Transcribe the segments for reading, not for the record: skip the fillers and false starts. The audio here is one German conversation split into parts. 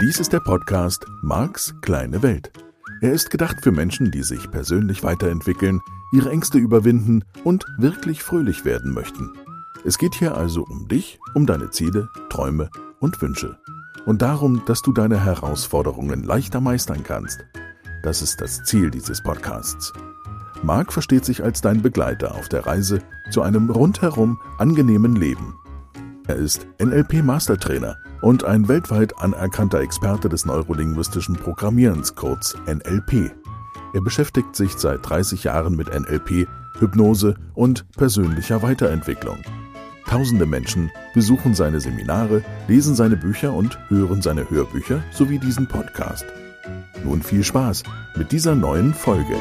Dies ist der Podcast Marks kleine Welt. Er ist gedacht für Menschen, die sich persönlich weiterentwickeln, ihre Ängste überwinden und wirklich fröhlich werden möchten. Es geht hier also um dich, um deine Ziele, Träume und Wünsche. Und darum, dass du deine Herausforderungen leichter meistern kannst. Das ist das Ziel dieses Podcasts. Mark versteht sich als dein Begleiter auf der Reise zu einem rundherum angenehmen Leben. Er ist NLP-Mastertrainer und ein weltweit anerkannter Experte des neurolinguistischen Programmierens, kurz NLP. Er beschäftigt sich seit 30 Jahren mit NLP, Hypnose und persönlicher Weiterentwicklung. Tausende Menschen besuchen seine Seminare, lesen seine Bücher und hören seine Hörbücher sowie diesen Podcast. Nun viel Spaß mit dieser neuen Folge.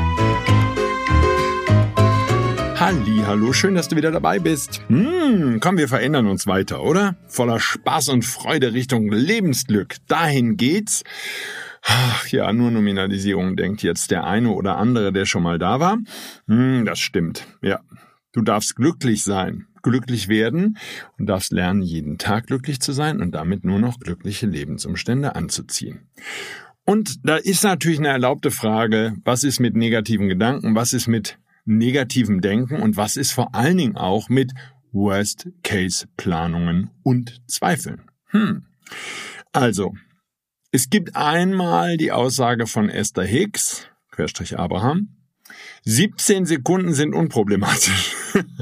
Hallo, schön, dass du wieder dabei bist. Komm, wir verändern uns weiter, oder? Voller Spaß und Freude Richtung Lebensglück. Dahin geht's. Ach ja, nur Nominalisierung, denkt jetzt der eine oder andere, der schon mal da war. Das stimmt, ja. Du darfst glücklich sein, glücklich werden und darfst lernen, jeden Tag glücklich zu sein und damit nur noch glückliche Lebensumstände anzuziehen. Und da ist natürlich eine erlaubte Frage, was ist mit negativen Gedanken, was ist mit negativem Denken und was ist vor allen Dingen auch mit Worst-Case-Planungen und Zweifeln. Also, es gibt einmal die Aussage von Esther Hicks, / Abraham, 17 Sekunden sind unproblematisch.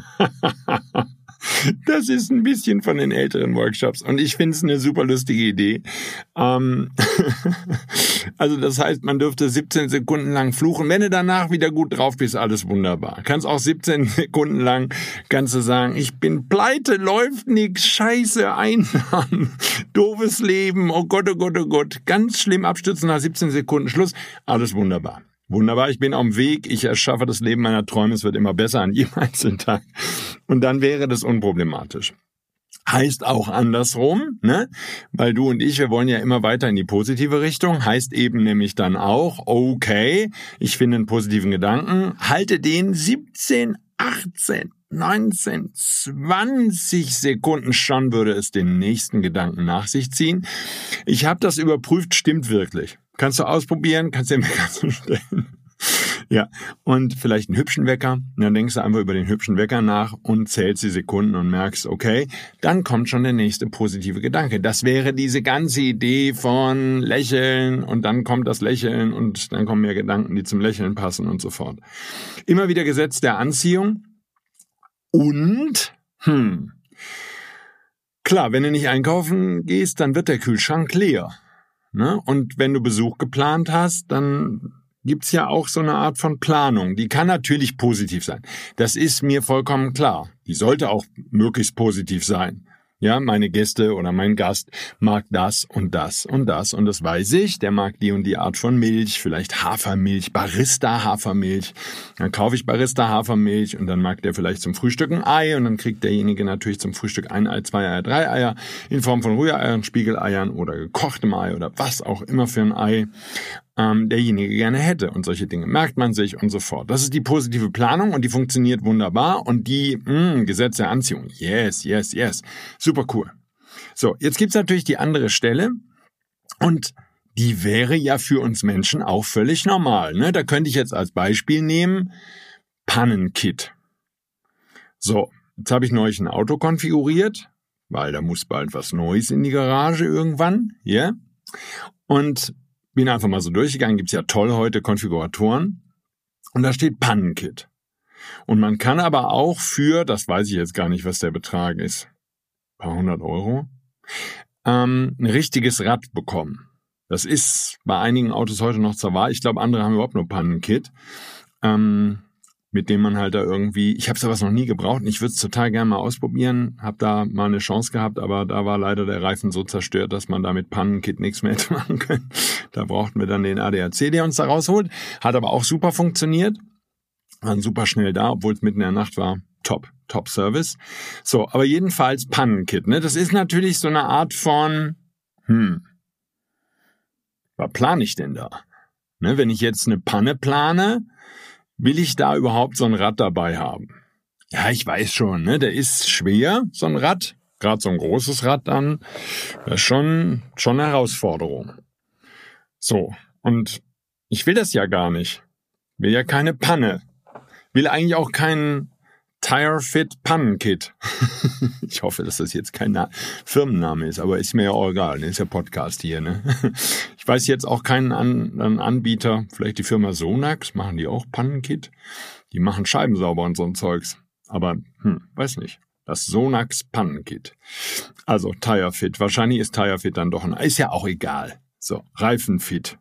Das ist ein bisschen von den älteren Workshops und ich finde es eine super lustige Idee. Also das heißt, man dürfte 17 Sekunden lang fluchen. Wenn du danach wieder gut drauf bist, alles wunderbar. Kannst auch 17 Sekunden lang, kannst du sagen, ich bin pleite, läuft nix, scheiße, Einnahmen, doofes Leben, oh Gott, oh Gott, oh Gott. Ganz schlimm abstürzen nach 17 Sekunden, Schluss, alles wunderbar. Wunderbar, ich bin auf dem Weg, ich erschaffe das Leben meiner Träume, es wird immer besser an jedem einzelnen Tag. Und dann wäre das unproblematisch. Heißt auch andersrum, ne? Weil du und ich, wir wollen ja immer weiter in die positive Richtung. Heißt eben nämlich dann auch, okay, ich finde einen positiven Gedanken, halte den 17, 18, 19, 20 Sekunden, schon würde es den nächsten Gedanken nach sich ziehen. Ich habe das überprüft, stimmt wirklich. Kannst du ausprobieren, kannst dir einen Wecker stellen. Ja, und vielleicht einen hübschen Wecker. Dann denkst du einfach über den hübschen Wecker nach und zählst die Sekunden und merkst, okay, dann kommt schon der nächste positive Gedanke. Das wäre diese ganze Idee von Lächeln und dann kommt das Lächeln und dann kommen mehr Gedanken, die zum Lächeln passen und so fort. Immer wieder Gesetz der Anziehung und, klar, wenn du nicht einkaufen gehst, dann wird der Kühlschrank leer. Ne? Und wenn du Besuch geplant hast, dann gibt's ja auch so eine Art von Planung. Die kann natürlich positiv sein. Das ist mir vollkommen klar. Die sollte auch möglichst positiv sein. Ja, meine Gäste oder mein Gast mag das und das und das und das weiß ich. Der mag die und die Art von Milch, vielleicht Hafermilch, Barista-Hafermilch. Dann kaufe ich Barista-Hafermilch und dann mag der vielleicht zum Frühstück ein Ei und dann kriegt derjenige natürlich zum Frühstück 1 Ei, 2 Eier, 3 Eier in Form von Rühreiern, Spiegeleiern oder gekochtem Ei oder was auch immer für ein Ei derjenige gerne hätte. Und solche Dinge merkt man sich und so fort. Das ist die positive Planung und die funktioniert wunderbar. Und die Gesetz der Anziehung, yes. Super cool. So, jetzt gibt's natürlich die andere Stelle und die wäre ja für uns Menschen auch völlig normal. Ne? Da könnte ich jetzt als Beispiel nehmen, Pannenkit. So, jetzt habe ich neulich ein Auto konfiguriert, weil da muss bald was Neues in die Garage irgendwann. Ja? Und bin einfach mal so durchgegangen, gibt's ja toll heute Konfiguratoren und da steht Pannenkit. Und man kann aber auch für, das weiß ich jetzt gar nicht, was der Betrag ist, ein paar 100 €, ein richtiges Rad bekommen. Das ist bei einigen Autos heute noch zur Wahl. Ich glaube, andere haben überhaupt nur Pannenkit, mit dem man halt da irgendwie, ich habe sowas noch nie gebraucht und ich würde es total gerne mal ausprobieren, habe da mal eine Chance gehabt, aber da war leider der Reifen so zerstört, dass man da mit Pannenkit nichts mehr hätte machen können. Da brauchten wir dann den ADAC, der uns da rausholt. Hat aber auch super funktioniert, waren super schnell da, obwohl es mitten in der Nacht war. Top Service. So, aber jedenfalls Pannenkit, ne? Das ist natürlich so eine Art von, was plane ich denn da? Ne, wenn ich jetzt eine Panne plane, will ich da überhaupt so ein Rad dabei haben? Ja, ich weiß schon, ne? Der ist schwer, so ein Rad. Gerade so ein großes Rad dann, das ist schon eine Herausforderung. So, und ich will das ja gar nicht. Will ja keine Panne. Will eigentlich auch keinen Tire-Fit Pannenkit. Ich hoffe, dass das jetzt kein Firmenname ist, aber ist mir ja auch egal, ne? Ist ja Podcast hier, ne? Ich weiß jetzt auch keinen anderen Anbieter, vielleicht die Firma Sonax, machen die auch Pannenkit? Die machen Scheiben sauber und so ein Zeugs. Aber, weiß nicht. Das Sonax Pannenkit. Also Tire-Fit. Wahrscheinlich ist Tire-Fit dann doch ist ja auch egal. So, Reifenfit.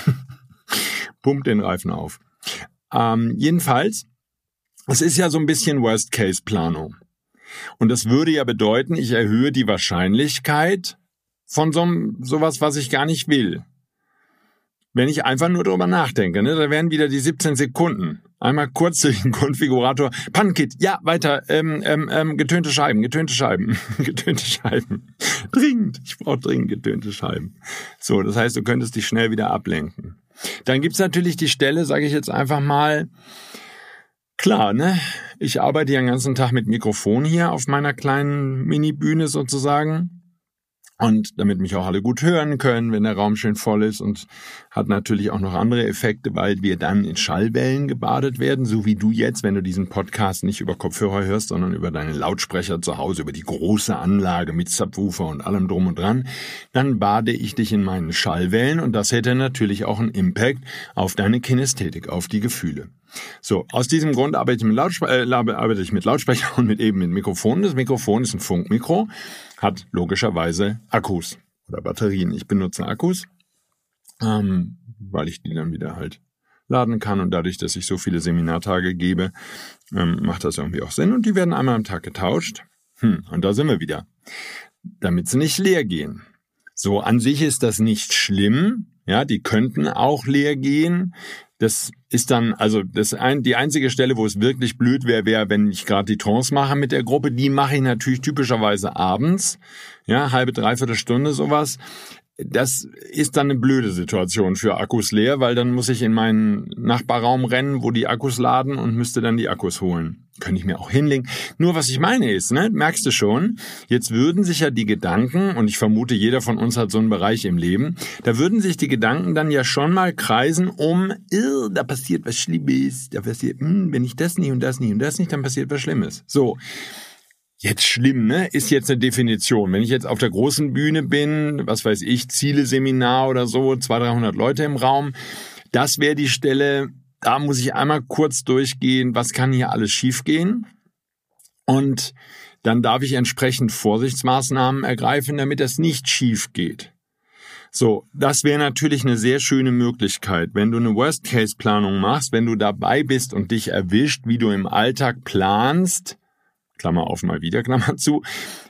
Pumpt den Reifen auf. Jedenfalls, es ist ja so ein bisschen Worst-Case-Planung. Und das würde ja bedeuten, ich erhöhe die Wahrscheinlichkeit von sowas, was ich gar nicht will. Wenn ich einfach nur drüber nachdenke, ne, da wären wieder die 17 Sekunden. Einmal kurz durch den Konfigurator. Pannenkit, ja, weiter, getönte Scheiben. Getönte Scheiben. Dringend, ich brauche dringend getönte Scheiben. So, das heißt, du könntest dich schnell wieder ablenken. Dann gibt's natürlich die Stelle, sage ich jetzt einfach mal, klar, ne? Ich arbeite ja den ganzen Tag mit Mikrofon hier auf meiner kleinen Mini-Bühne sozusagen. Und damit mich auch alle gut hören können, wenn der Raum schön voll ist, und hat natürlich auch noch andere Effekte, weil wir dann in Schallwellen gebadet werden, so wie du jetzt, wenn du diesen Podcast nicht über Kopfhörer hörst, sondern über deine Lautsprecher zu Hause, über die große Anlage mit Subwoofer und allem drum und dran, dann bade ich dich in meinen Schallwellen, und das hätte natürlich auch einen Impact auf deine Kinästhetik, auf die Gefühle. So, aus diesem Grund arbeite ich mit Lautsprechern und mit Mikrofonen. Das Mikrofon ist ein Funkmikro, hat logischerweise Akkus oder Batterien. Ich benutze Akkus, weil ich die dann wieder halt laden kann, und dadurch, dass ich so viele Seminartage gebe, macht das irgendwie auch Sinn, und die werden einmal am Tag getauscht. Und da sind wir wieder. Damit sie nicht leer gehen. So, an sich ist das nicht schlimm. Ja, die könnten auch leer gehen. Das ist dann, also die einzige Stelle, wo es wirklich blöd wäre, wenn ich gerade die Trance mache mit der Gruppe. Die mache ich natürlich typischerweise abends, ja, halbe, dreiviertel Stunde sowas. Das ist dann eine blöde Situation für Akkus leer, weil dann muss ich in meinen Nachbarraum rennen, wo die Akkus laden, und müsste dann die Akkus holen. Könnte ich mir auch hinlegen. Nur was ich meine ist, ne, merkst du schon, jetzt würden sich ja die Gedanken, und ich vermute, jeder von uns hat so einen Bereich im Leben, da würden sich die Gedanken dann ja schon mal kreisen da passiert was Schlimmes, da passiert, wenn ich das nicht und das nicht und das nicht, dann passiert was Schlimmes. So. Jetzt schlimm, ne? Ist jetzt eine Definition. Wenn ich jetzt auf der großen Bühne bin, was weiß ich, Ziele-Seminar oder so, 200-300 Leute im Raum, das wäre die Stelle, da muss ich einmal kurz durchgehen, was kann hier alles schiefgehen? Und dann darf ich entsprechend Vorsichtsmaßnahmen ergreifen, damit das nicht schief geht. So, das wäre natürlich eine sehr schöne Möglichkeit, wenn du eine Worst-Case-Planung machst, wenn du dabei bist und dich erwischt, wie du im Alltag planst, Klammer auf, mal wieder, Klammer zu,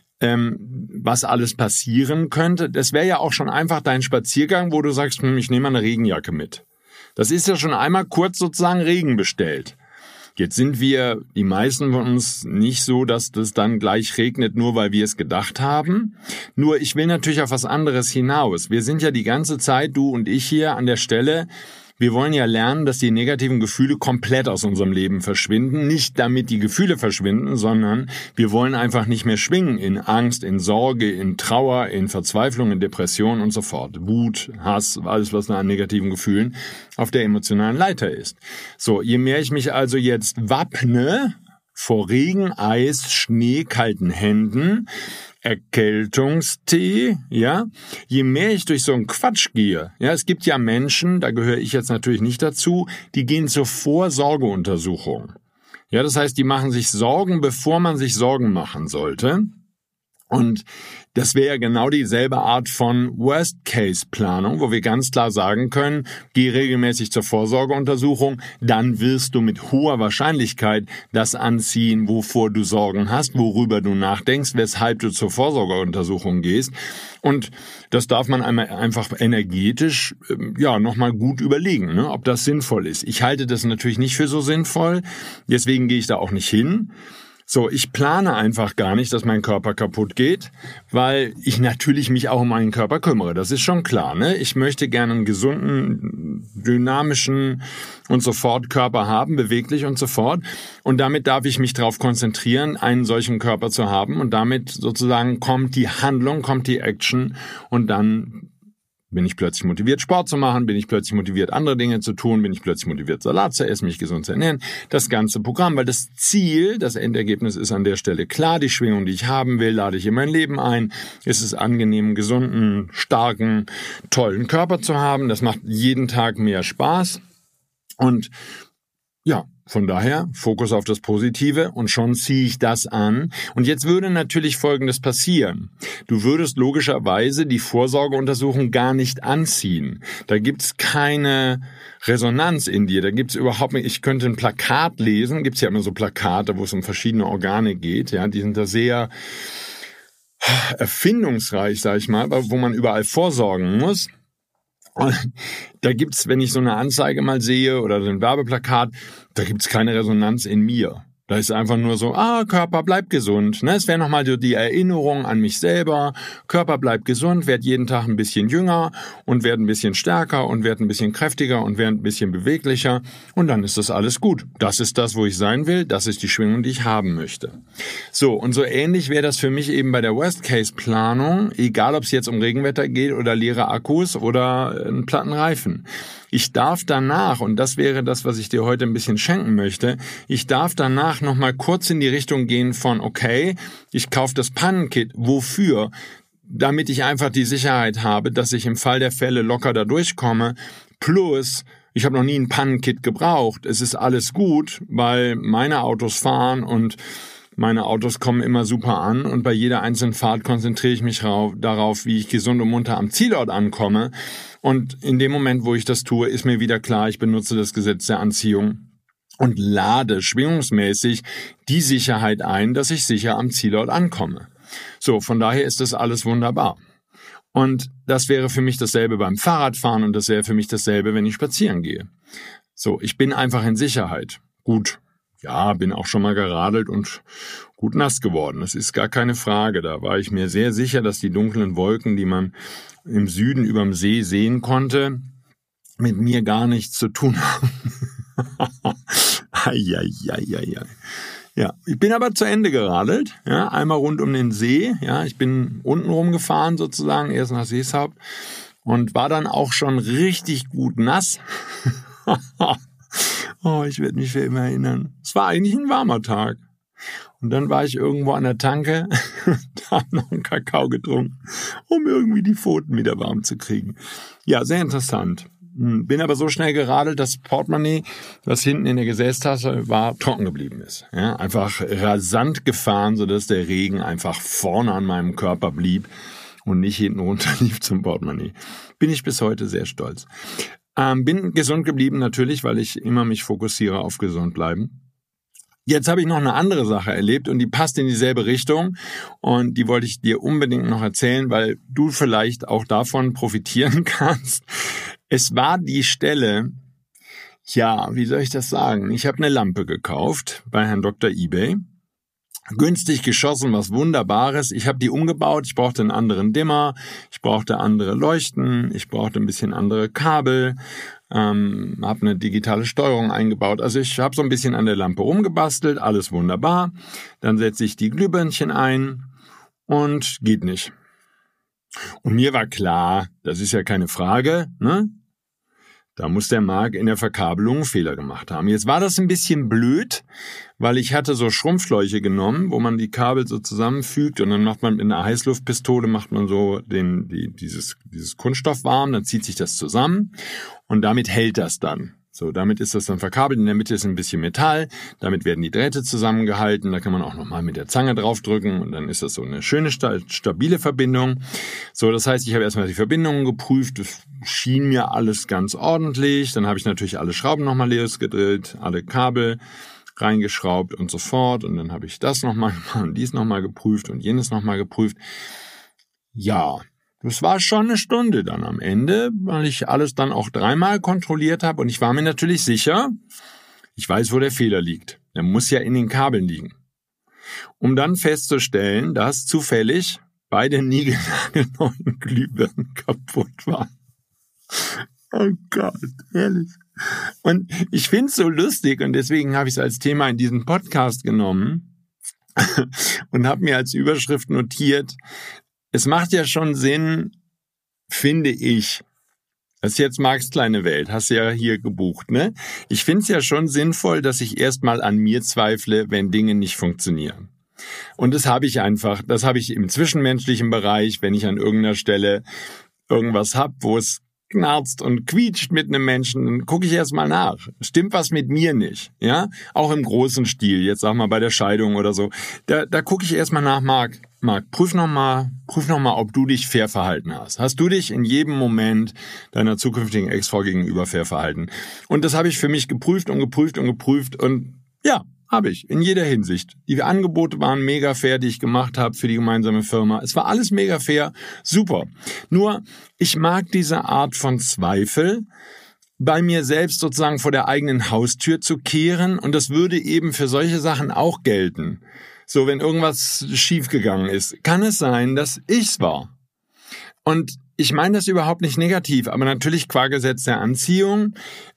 was alles passieren könnte. Das wäre ja auch schon einfach dein Spaziergang, wo du sagst, ich nehme mal eine Regenjacke mit. Das ist ja schon einmal kurz sozusagen Regen bestellt. Jetzt sind wir, die meisten von uns, nicht so, dass das dann gleich regnet, nur weil wir es gedacht haben. Nur ich will natürlich auf was anderes hinaus. Wir sind ja die ganze Zeit, du und ich hier an der Stelle, wir wollen ja lernen, dass die negativen Gefühle komplett aus unserem Leben verschwinden. Nicht damit die Gefühle verschwinden, sondern wir wollen einfach nicht mehr schwingen in Angst, in Sorge, in Trauer, in Verzweiflung, in Depression und so fort. Wut, Hass, alles was an negativen Gefühlen auf der emotionalen Leiter ist. So, je mehr ich mich also jetzt wappne vor Regen, Eis, Schnee, kalten Händen, Erkältungstee, ja, je mehr ich durch so einen Quatsch gehe, ja, es gibt ja Menschen, da gehöre ich jetzt natürlich nicht dazu, die gehen zur Vorsorgeuntersuchung. Ja, das heißt, die machen sich Sorgen, bevor man sich Sorgen machen sollte. Und das wäre ja genau dieselbe Art von Worst-Case-Planung, wo wir ganz klar sagen können, geh regelmäßig zur Vorsorgeuntersuchung, dann wirst du mit hoher Wahrscheinlichkeit das anziehen, wovor du Sorgen hast, worüber du nachdenkst, weshalb du zur Vorsorgeuntersuchung gehst. Und das darf man einmal einfach energetisch nochmal gut überlegen, ne, ob das sinnvoll ist. Ich halte das natürlich nicht für so sinnvoll, deswegen gehe ich da auch nicht hin. So, ich plane einfach gar nicht, dass mein Körper kaputt geht, weil ich natürlich mich auch um meinen Körper kümmere. Das ist schon klar, ne? Ich möchte gerne einen gesunden, dynamischen und so fort Körper haben, beweglich und so fort. Und damit darf ich mich darauf konzentrieren, einen solchen Körper zu haben. Und damit sozusagen kommt die Handlung, kommt die Action und dann bin ich plötzlich motiviert, Sport zu machen, bin ich plötzlich motiviert, andere Dinge zu tun, bin ich plötzlich motiviert, Salat zu essen, mich gesund zu ernähren, das ganze Programm, weil das Ziel, das Endergebnis ist an der Stelle klar, die Schwingung, die ich haben will, lade ich in mein Leben ein, es ist angenehm, gesunden, starken, tollen Körper zu haben, das macht jeden Tag mehr Spaß und ja, von daher Fokus auf das Positive und schon ziehe ich das an. Und jetzt würde natürlich Folgendes passieren. Du würdest logischerweise die Vorsorgeuntersuchung gar nicht anziehen. Da gibt's keine Resonanz in dir. Da gibt's überhaupt nicht. Ich könnte ein Plakat lesen. Gibt's ja immer so Plakate, wo es um verschiedene Organe geht. Ja, die sind da sehr erfindungsreich, sag ich mal, wo man überall vorsorgen muss. Da gibt's, wenn ich so eine Anzeige mal sehe oder so ein Werbeplakat, da gibt's keine Resonanz in mir. Da ist einfach nur so, Körper, bleib gesund. Ne? Es wäre nochmal so die Erinnerung an mich selber. Körper, bleib gesund, werd jeden Tag ein bisschen jünger und werd ein bisschen stärker und werd ein bisschen kräftiger und werd ein bisschen beweglicher. Und dann ist das alles gut. Das ist das, wo ich sein will. Das ist die Schwingung, die ich haben möchte. So, und so ähnlich wäre das für mich eben bei der Worst-Case-Planung, egal ob es jetzt um Regenwetter geht oder leere Akkus oder einen platten Reifen. Ich darf danach, und das wäre das, was ich dir heute ein bisschen schenken möchte, ich darf danach nochmal kurz in die Richtung gehen von, okay, ich kaufe das Pannenkit. Wofür? Damit ich einfach die Sicherheit habe, dass ich im Fall der Fälle locker da durchkomme. Plus, ich habe noch nie ein Pannenkit gebraucht. Es ist alles gut, weil meine Autos fahren und meine Autos kommen immer super an und bei jeder einzelnen Fahrt konzentriere ich mich darauf, wie ich gesund und munter am Zielort ankomme. Und in dem Moment, wo ich das tue, ist mir wieder klar, ich benutze das Gesetz der Anziehung und lade schwingungsmäßig die Sicherheit ein, dass ich sicher am Zielort ankomme. So, von daher ist das alles wunderbar. Und das wäre für mich dasselbe beim Fahrradfahren und das wäre für mich dasselbe, wenn ich spazieren gehe. So, ich bin einfach in Sicherheit. Gut. Ja, bin auch schon mal geradelt und gut nass geworden. Das ist gar keine Frage. Da war ich mir sehr sicher, dass die dunklen Wolken, die man im Süden überm See sehen konnte, mit mir gar nichts zu tun haben. Ja, ich bin aber zu Ende geradelt. Ja, einmal rund um den See. Ja, ich bin unten rumgefahren sozusagen, erst nach Seeshaupt und war dann auch schon richtig gut nass. Oh, ich werde mich für immer erinnern. Es war eigentlich ein warmer Tag. Und dann war ich irgendwo an der Tanke und habe noch einen Kakao getrunken, um irgendwie die Pfoten wieder warm zu kriegen. Ja, sehr interessant. Bin aber so schnell geradelt, dass das Portemonnaie, was hinten in der Gesäßtasche war, trocken geblieben ist. Ja, einfach rasant gefahren, sodass der Regen einfach vorne an meinem Körper blieb und nicht hinten runter lief zum Portemonnaie. Bin ich bis heute sehr stolz. Bin gesund geblieben natürlich, weil ich immer mich fokussiere auf gesund bleiben. Jetzt habe ich noch eine andere Sache erlebt und die passt in dieselbe Richtung und die wollte ich dir unbedingt noch erzählen, weil du vielleicht auch davon profitieren kannst. Es war die Stelle, ja, wie soll ich das sagen? Ich habe eine Lampe gekauft bei Herrn Dr. eBay. Günstig geschossen, was Wunderbares. Ich habe die umgebaut, ich brauchte einen anderen Dimmer, ich brauchte andere Leuchten, ich brauchte ein bisschen andere Kabel, habe eine digitale Steuerung eingebaut. Also ich habe so ein bisschen an der Lampe rumgebastelt, alles wunderbar. Dann setze ich die Glühbirnchen ein und geht nicht. Und mir war klar, das ist ja keine Frage, ne? Da muss der Marc in der Verkabelung Fehler gemacht haben. Jetzt war das ein bisschen blöd, weil ich hatte so Schrumpfschläuche genommen, wo man die Kabel so zusammenfügt und dann macht man mit einer Heißluftpistole macht man so dieses Kunststoff warm, dann zieht sich das zusammen und damit hält das dann. So, damit ist das dann verkabelt. In der Mitte ist ein bisschen Metall. Damit werden die Drähte zusammengehalten. Da kann man auch nochmal mit der Zange draufdrücken und dann ist das so eine schöne, stabile Verbindung. So, das heißt, ich habe erstmal die Verbindungen geprüft. Das schien mir alles ganz ordentlich. Dann habe ich natürlich alle Schrauben nochmal losgedrillt, alle Kabel reingeschraubt und so fort. Und dann habe ich das nochmal gemacht und dies nochmal geprüft und jenes nochmal geprüft. Ja, das war schon eine Stunde dann am Ende, weil ich alles dann auch 3-mal kontrolliert habe und ich war mir natürlich sicher, ich weiß, wo der Fehler liegt. Der muss ja in den Kabeln liegen. um dann festzustellen, dass zufällig beide niegelnagelneuen Glühbirnen kaputt waren. Oh Gott, ehrlich. Und ich finde es so lustig und deswegen habe ich es als Thema in diesem Podcast genommen und habe mir als Überschrift notiert, es macht ja schon Sinn, finde ich, das ist jetzt Marks kleine Welt, hast du ja hier gebucht, ne? Ich finde es ja schon sinnvoll, dass ich erstmal an mir zweifle, wenn Dinge nicht funktionieren. Und das habe ich im zwischenmenschlichen Bereich, wenn ich an irgendeiner Stelle irgendwas habe, wo es knarzt und quietscht mit einem Menschen, dann gucke ich erstmal nach. Stimmt was mit mir nicht? Ja, auch im großen Stil, jetzt sag mal bei der Scheidung oder so. Da gucke ich erstmal nach, Marc, prüf noch mal, ob du dich fair verhalten hast. Hast du dich in jedem Moment deiner zukünftigen Ex-Frau gegenüber fair verhalten? Und das habe ich für mich geprüft und ja, habe ich, in jeder Hinsicht. Die Angebote waren mega fair, die ich gemacht habe für die gemeinsame Firma. Es war alles mega fair, super. Nur, ich mag diese Art von Zweifel, bei mir selbst sozusagen vor der eigenen Haustür zu kehren. Und das würde eben für solche Sachen auch gelten. So, wenn irgendwas schiefgegangen ist, kann es sein, dass ich's war. Und ich meine das überhaupt nicht negativ, aber natürlich qua Gesetz der Anziehung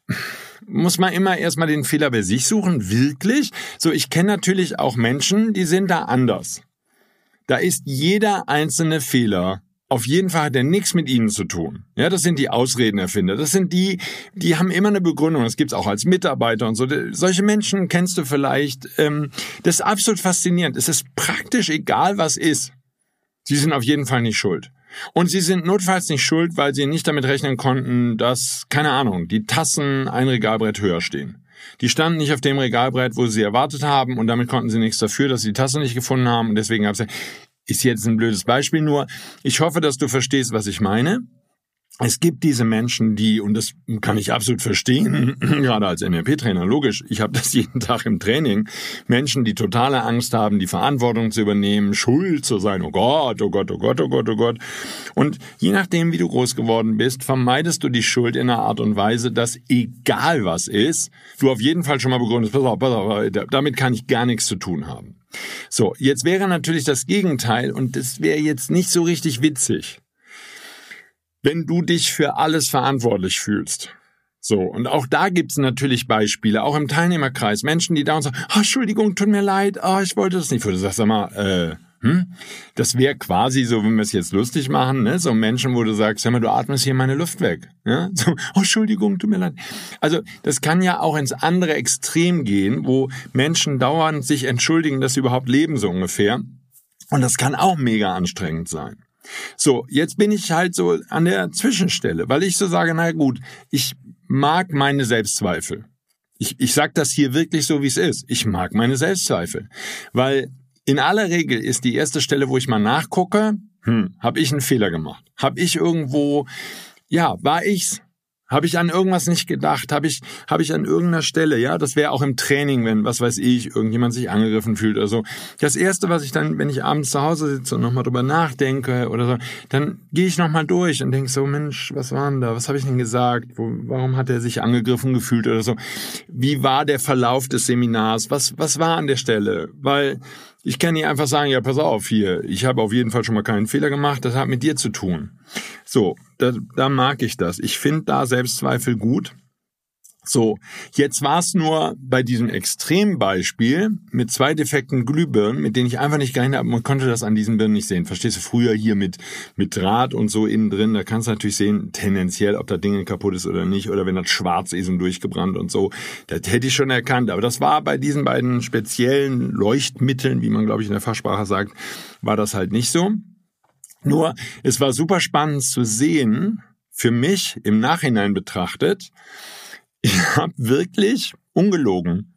muss man immer erstmal den Fehler bei sich suchen, wirklich. So, ich kenne natürlich auch Menschen, die sind da anders. Da ist jeder einzelne Fehler, auf jeden Fall hat er nichts mit ihnen zu tun. Ja, das sind die Ausredenerfinder. Das sind die haben immer eine Begründung. Das gibt's auch als Mitarbeiter und so. Solche Menschen kennst du vielleicht. Das ist absolut faszinierend. Es ist praktisch egal, was ist. Sie sind auf jeden Fall nicht schuld. Und sie sind notfalls nicht schuld, weil sie nicht damit rechnen konnten, dass, keine Ahnung, die Tassen ein Regalbrett höher stehen. Die standen nicht auf dem Regalbrett, wo sie erwartet haben und damit konnten sie nichts dafür, dass sie die Tasse nicht gefunden haben und deswegen gab es, ist jetzt ein blödes Beispiel nur. Ich hoffe, dass du verstehst, was ich meine. Es gibt diese Menschen, die, und das kann ich absolut verstehen, gerade als NLP-Trainer, logisch, ich habe das jeden Tag im Training, Menschen, die totale Angst haben, die Verantwortung zu übernehmen, schuld zu sein, oh Gott, oh Gott, oh Gott, oh Gott, oh Gott. Und je nachdem, wie du groß geworden bist, vermeidest du die Schuld in einer Art und Weise, dass egal was ist, du auf jeden Fall schon mal begründest, pass auf, damit kann ich gar nichts zu tun haben. So, jetzt wäre natürlich das Gegenteil und das wäre jetzt nicht so richtig witzig. Wenn du dich für alles verantwortlich fühlst. So, und auch da gibt's natürlich Beispiele, auch im Teilnehmerkreis, Menschen, die da und sagen, Entschuldigung, tut mir leid, ich wollte das nicht. Wo du sagst, sag mal, das wäre quasi so, wenn wir es jetzt lustig machen, ne? So Menschen, wo du sagst, sag mal, du atmest hier meine Luft weg. Ja? So, Entschuldigung, tut mir leid. Also, das kann ja auch ins andere Extrem gehen, wo Menschen dauernd sich entschuldigen, dass sie überhaupt leben, so ungefähr. Und das kann auch mega anstrengend sein. So, jetzt bin ich halt so an der Zwischenstelle, weil ich so sage, na gut, ich mag meine Selbstzweifel. Ich sag das hier wirklich so, wie es ist. Ich mag meine Selbstzweifel, weil in aller Regel ist die erste Stelle, wo ich mal nachgucke, habe ich einen Fehler gemacht? Habe ich irgendwo, war ich's? Habe ich an irgendwas nicht gedacht? Habe ich an irgendeiner Stelle, ja, das wäre auch im Training, wenn, was weiß ich, irgendjemand sich angegriffen fühlt oder so. Das Erste, was ich dann, wenn ich abends zu Hause sitze und nochmal drüber nachdenke oder so, dann gehe ich nochmal durch und denke so, Mensch, was war denn da? Was habe ich denn gesagt? Warum hat er sich angegriffen gefühlt oder so? Wie war der Verlauf des Seminars? Was war an der Stelle? Weil ich kann nicht einfach sagen, ja, pass auf hier, ich habe auf jeden Fall schon mal keinen Fehler gemacht, das hat mit dir zu tun. So, da mag ich das. Ich finde da Selbstzweifel gut. So, jetzt war es nur bei diesem Extrembeispiel mit 2 defekten Glühbirnen, mit denen ich einfach nicht gerechnet habe. Man konnte das an diesen Birnen nicht sehen. Verstehst du, früher hier mit Draht und so innen drin, da kannst du natürlich sehen, tendenziell, ob das Ding kaputt ist oder nicht, oder wenn das schwarz ist und durchgebrannt und so. Das hätte ich schon erkannt. Aber das war bei diesen beiden speziellen Leuchtmitteln, wie man, glaube ich, in der Fachsprache sagt, war das halt nicht so. Nur, es war super spannend zu sehen, für mich im Nachhinein betrachtet, ich habe wirklich, ungelogen,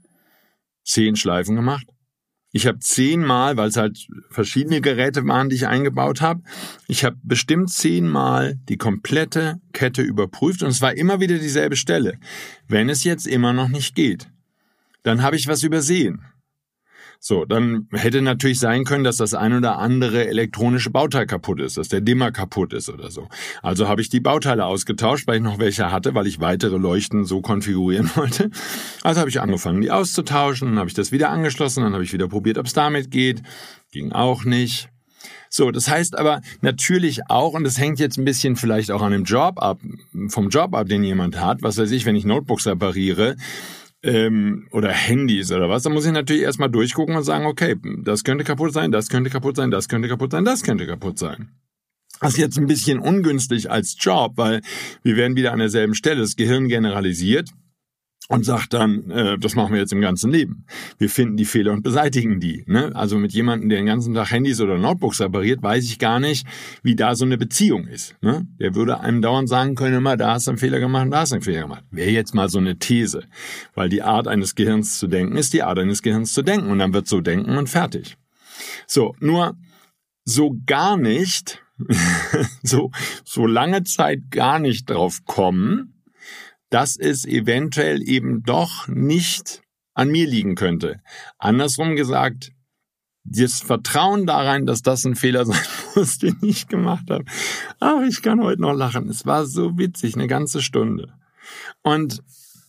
10 Schleifen gemacht. Ich habe 10 Mal, weil es halt verschiedene Geräte waren, die ich eingebaut habe, ich habe bestimmt 10 Mal die komplette Kette überprüft und es war immer wieder dieselbe Stelle. Wenn es jetzt immer noch nicht geht, dann habe ich was übersehen. So, dann hätte natürlich sein können, dass das ein oder andere elektronische Bauteil kaputt ist, dass der Dimmer kaputt ist oder so. Also habe ich die Bauteile ausgetauscht, weil ich noch welche hatte, weil ich weitere Leuchten so konfigurieren wollte. Also habe ich angefangen, die auszutauschen, dann habe ich das wieder angeschlossen, dann habe ich wieder probiert, ob es damit geht. Ging auch nicht. So, das heißt aber natürlich auch, und das hängt jetzt ein bisschen vielleicht auch an dem Job ab, vom Job ab, den jemand hat, was weiß ich, wenn ich Notebooks repariere, oder Handys oder was, dann muss ich natürlich erstmal durchgucken und sagen, okay, das könnte kaputt sein, das könnte kaputt sein, das könnte kaputt sein, das könnte kaputt sein. Das ist jetzt ein bisschen ungünstig als Job, weil wir werden wieder an derselben Stelle, das Gehirn generalisiert und sagt dann, das machen wir jetzt im ganzen Leben. Wir finden die Fehler und beseitigen die. Ne? Also mit jemandem, der den ganzen Tag Handys oder Notebooks repariert, weiß ich gar nicht, wie da so eine Beziehung ist. Ne? Der würde einem dauernd sagen können, immer, da hast du einen Fehler gemacht, da hast du einen Fehler gemacht. Wäre jetzt mal so eine These. Weil die Art eines Gehirns zu denken ist die Art eines Gehirns zu denken. Und dann wird so denken und fertig. So, nur so gar nicht, so lange Zeit gar nicht drauf kommen, dass es eventuell eben doch nicht an mir liegen könnte. Andersrum gesagt, das Vertrauen darein, dass das ein Fehler sein muss, den ich gemacht habe. Ach, ich kann heute noch lachen. Es war so witzig, eine ganze Stunde. Und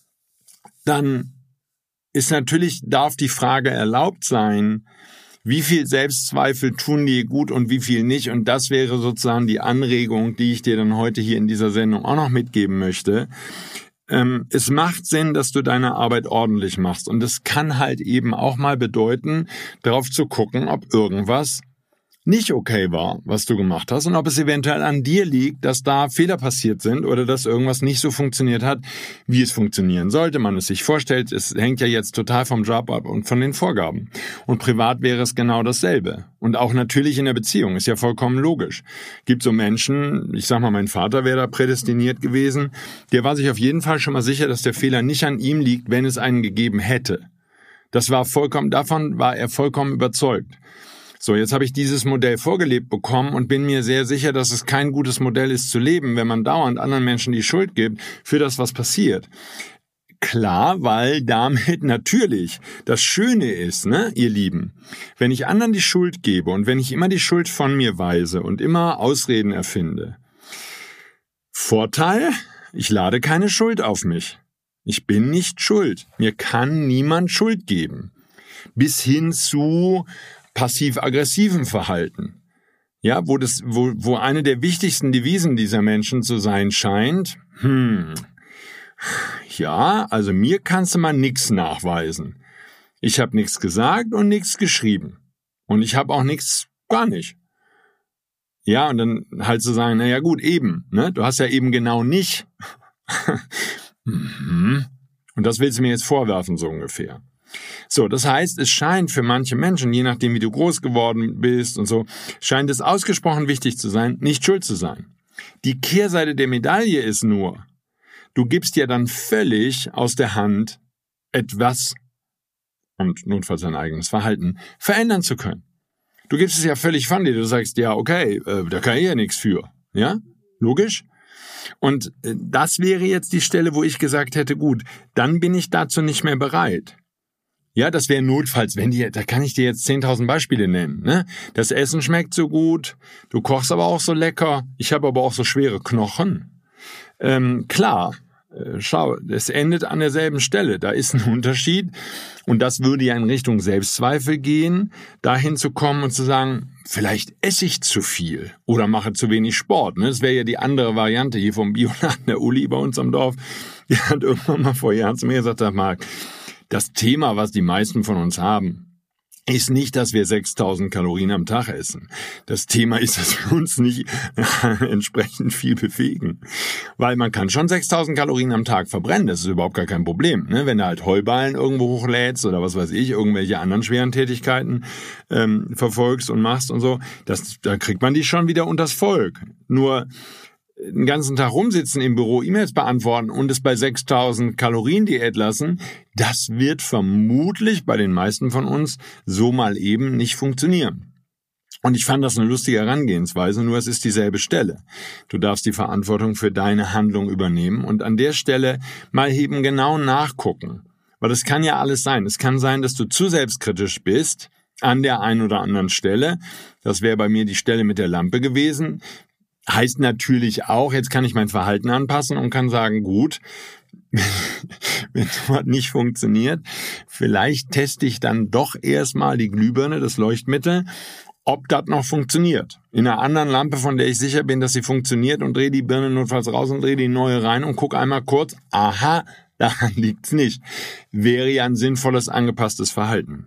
dann ist natürlich, darf die Frage erlaubt sein, wie viel Selbstzweifel tun dir gut und wie viel nicht. Und das wäre sozusagen die Anregung, die ich dir dann heute hier in dieser Sendung auch noch mitgeben möchte. Es macht Sinn, dass du deine Arbeit ordentlich machst. Und es kann halt eben auch mal bedeuten, darauf zu gucken, ob irgendwas nicht okay war, was du gemacht hast und ob es eventuell an dir liegt, dass da Fehler passiert sind oder dass irgendwas nicht so funktioniert hat, wie es funktionieren sollte. Man es sich vorstellt, es hängt ja jetzt total vom Job ab und von den Vorgaben. Und privat wäre es genau dasselbe. Und auch natürlich in der Beziehung, ist ja vollkommen logisch. Gibt so Menschen, ich sag mal, mein Vater wäre da prädestiniert gewesen, der war sich auf jeden Fall schon mal sicher, dass der Fehler nicht an ihm liegt, wenn es einen gegeben hätte. Davon war er vollkommen überzeugt. So, jetzt habe ich dieses Modell vorgelebt bekommen und bin mir sehr sicher, dass es kein gutes Modell ist zu leben, wenn man dauernd anderen Menschen die Schuld gibt für das, was passiert. Klar, weil damit natürlich das Schöne ist, ne, ihr Lieben, wenn ich anderen die Schuld gebe und wenn ich immer die Schuld von mir weise und immer Ausreden erfinde. Vorteil, ich lade keine Schuld auf mich. Ich bin nicht schuld. Mir kann niemand Schuld geben. Bis hin zu passiv-aggressiven Verhalten. Ja, wo eine der wichtigsten Devisen dieser Menschen zu sein scheint, ja, also mir kannst du mal nichts nachweisen. Ich habe nichts gesagt und nichts geschrieben. Und ich habe auch nichts, gar nicht. Ja, und dann halt zu sagen, naja gut, eben, ne? Du hast ja eben genau nicht. Und das willst du mir jetzt vorwerfen, so ungefähr. So, das heißt, es scheint für manche Menschen, je nachdem wie du groß geworden bist und so, scheint es ausgesprochen wichtig zu sein, nicht schuld zu sein. Die Kehrseite der Medaille ist nur, du gibst dir dann völlig aus der Hand etwas und notfalls dein eigenes Verhalten verändern zu können. Du gibst es ja völlig von dir, du sagst, ja okay, da kann ich ja nichts für. Ja, logisch? Und das wäre jetzt die Stelle, wo ich gesagt hätte, gut, dann bin ich dazu nicht mehr bereit. Ja, das wäre notfalls, da kann ich dir jetzt 10.000 Beispiele nennen, ne? Das Essen schmeckt so gut, du kochst aber auch so lecker, ich habe aber auch so schwere Knochen. Klar, schau, es endet an derselben Stelle, da ist ein Unterschied und das würde ja in Richtung Selbstzweifel gehen, dahin zu kommen und zu sagen, vielleicht esse ich zu viel oder mache zu wenig Sport, ne? Das wäre ja die andere Variante hier vom Bioladen, der Uli bei uns am Dorf, der hat irgendwann mal vor Jahren zu mir gesagt, Marc, das Thema, was die meisten von uns haben, ist nicht, dass wir 6.000 Kalorien am Tag essen. Das Thema ist, dass wir uns nicht entsprechend viel bewegen. Weil man kann schon 6.000 Kalorien am Tag verbrennen, das ist überhaupt gar kein Problem. Ne? Wenn du halt Heuballen irgendwo hochlädst oder was weiß ich, irgendwelche anderen schweren Tätigkeiten verfolgst und machst und so, da kriegt man die schon wieder unters Volk. Nur den ganzen Tag rumsitzen im Büro, E-Mails beantworten und es bei 6.000 Kalorien Diät lassen, das wird vermutlich bei den meisten von uns so mal eben nicht funktionieren. Und ich fand das eine lustige Herangehensweise, nur es ist dieselbe Stelle. Du darfst die Verantwortung für deine Handlung übernehmen und an der Stelle mal eben genau nachgucken. Weil das kann ja alles sein. Es kann sein, dass du zu selbstkritisch bist an der einen oder anderen Stelle. Das wäre bei mir die Stelle mit der Lampe gewesen. Heißt natürlich auch, jetzt kann ich mein Verhalten anpassen und kann sagen, gut, wenn sowas nicht funktioniert, vielleicht teste ich dann doch erstmal die Glühbirne, das Leuchtmittel, ob das noch funktioniert. In einer anderen Lampe, von der ich sicher bin, dass sie funktioniert, und drehe die Birne notfalls raus und drehe die neue rein und gucke einmal kurz, aha, daran liegt's nicht. Wäre ja ein sinnvolles, angepasstes Verhalten.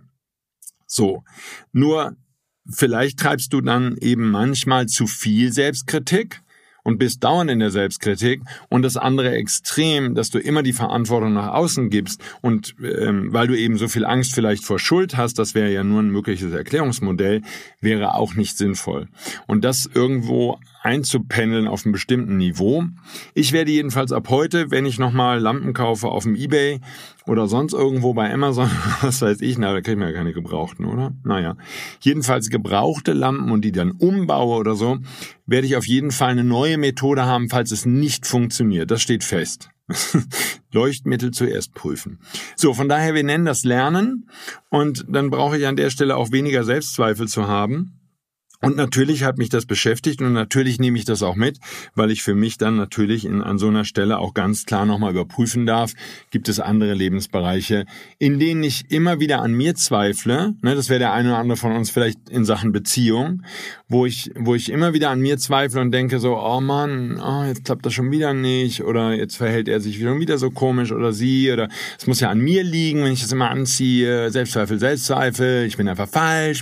So, nur vielleicht treibst du dann eben manchmal zu viel Selbstkritik und bist dauernd in der Selbstkritik, und das andere Extrem, dass du immer die Verantwortung nach außen gibst und weil du eben so viel Angst vielleicht vor Schuld hast, das wäre ja nur ein mögliches Erklärungsmodell, wäre auch nicht sinnvoll. Und das irgendwo einzupendeln auf einem bestimmten Niveau. Ich werde jedenfalls ab heute, wenn ich nochmal Lampen kaufe auf dem eBay oder sonst irgendwo bei Amazon, was weiß ich, da kriege ich mir ja keine gebrauchten, oder? Naja, jedenfalls gebrauchte Lampen und die dann umbaue oder so, werde ich auf jeden Fall eine neue Methode haben, falls es nicht funktioniert. Das steht fest. Leuchtmittel zuerst prüfen. So, von daher, wir nennen das Lernen, und dann brauche ich an der Stelle auch weniger Selbstzweifel zu haben. Und natürlich hat mich das beschäftigt, und natürlich nehme ich das auch mit, weil ich für mich dann natürlich an so einer Stelle auch ganz klar nochmal überprüfen darf, gibt es andere Lebensbereiche, in denen ich immer wieder an mir zweifle, ne, das wäre der eine oder andere von uns vielleicht in Sachen Beziehung, wo ich immer wieder an mir zweifle und denke so, oh Mann, jetzt klappt das schon wieder nicht, oder jetzt verhält er sich schon wieder so komisch, oder sie, oder es muss ja an mir liegen, wenn ich das immer anziehe, Selbstzweifel, ich bin einfach falsch,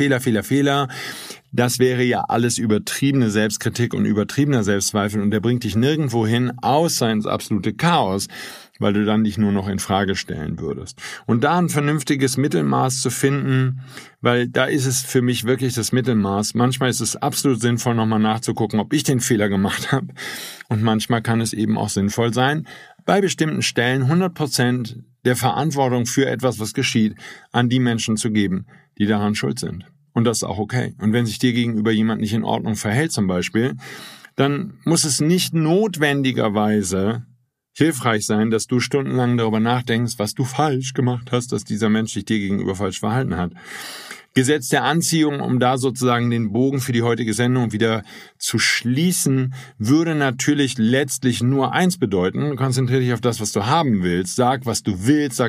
Fehler. Das wäre ja alles übertriebene Selbstkritik und übertriebener Selbstzweifel, und der bringt dich nirgendwo hin, außer ins absolute Chaos, weil du dann dich nur noch in Frage stellen würdest. Und da ein vernünftiges Mittelmaß zu finden, weil da ist es für mich wirklich das Mittelmaß. Manchmal ist es absolut sinnvoll, nochmal nachzugucken, ob ich den Fehler gemacht habe, und manchmal kann es eben auch sinnvoll sein, bei bestimmten Stellen 100% der Verantwortung für etwas, was geschieht, an die Menschen zu geben, die daran schuld sind. Und das ist auch okay. Und wenn sich dir gegenüber jemand nicht in Ordnung verhält zum Beispiel, dann muss es nicht notwendigerweise hilfreich sein, dass du stundenlang darüber nachdenkst, was du falsch gemacht hast, dass dieser Mensch sich dir gegenüber falsch verhalten hat. Gesetz der Anziehung, um da sozusagen den Bogen für die heutige Sendung wieder zu schließen, würde natürlich letztlich nur eins bedeuten: konzentriere dich auf das, was du haben willst. Sag, was du willst,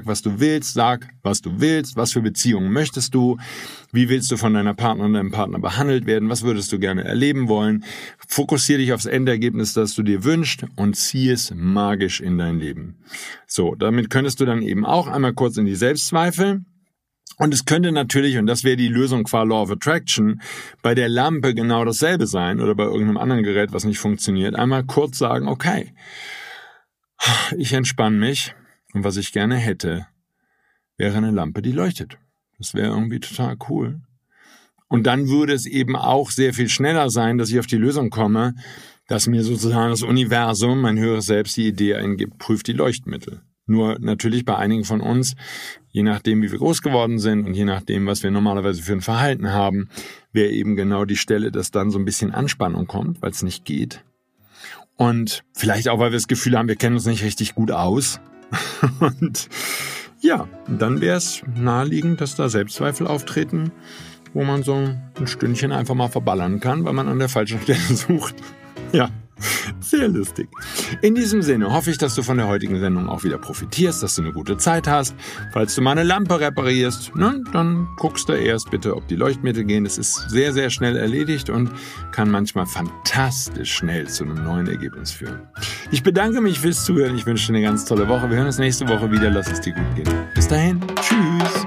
was für Beziehungen möchtest du, wie willst du von deiner Partnerin, deinem Partner behandelt werden, was würdest du gerne erleben wollen. Fokussiere dich aufs Endergebnis, das du dir wünschst, und zieh es magisch in dein Leben. So, damit könntest du dann eben auch einmal kurz in die Selbstzweifel. Und es könnte natürlich, und das wäre die Lösung qua Law of Attraction, bei der Lampe genau dasselbe sein oder bei irgendeinem anderen Gerät, was nicht funktioniert. Einmal kurz sagen, okay, ich entspanne mich, und was ich gerne hätte, wäre eine Lampe, die leuchtet. Das wäre irgendwie total cool. Und dann würde es eben auch sehr viel schneller sein, dass ich auf die Lösung komme, dass mir sozusagen das Universum, mein höheres Selbst, die Idee eingibt, prüft die Leuchtmittel. Nur natürlich bei einigen von uns, je nachdem, wie wir groß geworden sind und je nachdem, was wir normalerweise für ein Verhalten haben, wäre eben genau die Stelle, dass dann so ein bisschen Anspannung kommt, weil es nicht geht. Und vielleicht auch, weil wir das Gefühl haben, wir kennen uns nicht richtig gut aus. Und ja, dann wäre es naheliegend, dass da Selbstzweifel auftreten, wo man so ein Stündchen einfach mal verballern kann, weil man an der falschen Stelle sucht. Ja. Sehr lustig. In diesem Sinne hoffe ich, dass du von der heutigen Sendung auch wieder profitierst, dass du eine gute Zeit hast. Falls du mal eine Lampe reparierst, dann guckst du erst bitte, ob die Leuchtmittel gehen. Das ist sehr, sehr schnell erledigt und kann manchmal fantastisch schnell zu einem neuen Ergebnis führen. Ich bedanke mich fürs Zuhören. Ich wünsche dir eine ganz tolle Woche. Wir hören uns nächste Woche wieder. Lass es dir gut gehen. Bis dahin. Tschüss.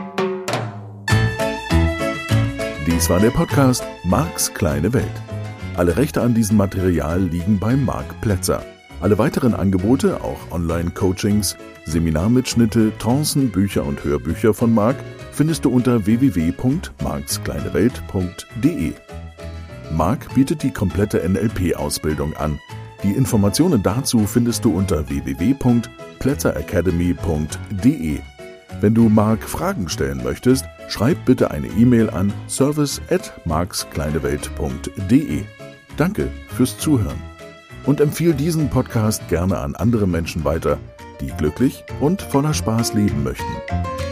Dies war der Podcast Marks kleine Welt. Alle Rechte an diesem Material liegen bei Marc Plätzer. Alle weiteren Angebote, auch Online-Coachings, Seminarmitschnitte, Trancen, Bücher und Hörbücher von Marc findest du unter www.markskleinewelt.de. Marc bietet die komplette NLP-Ausbildung an. Die Informationen dazu findest du unter www.plätzeracademy.de. Wenn du Marc Fragen stellen möchtest, schreib bitte eine E-Mail an service@markskleinewelt.de. Danke fürs Zuhören und empfehle diesen Podcast gerne an andere Menschen weiter, die glücklich und voller Spaß leben möchten.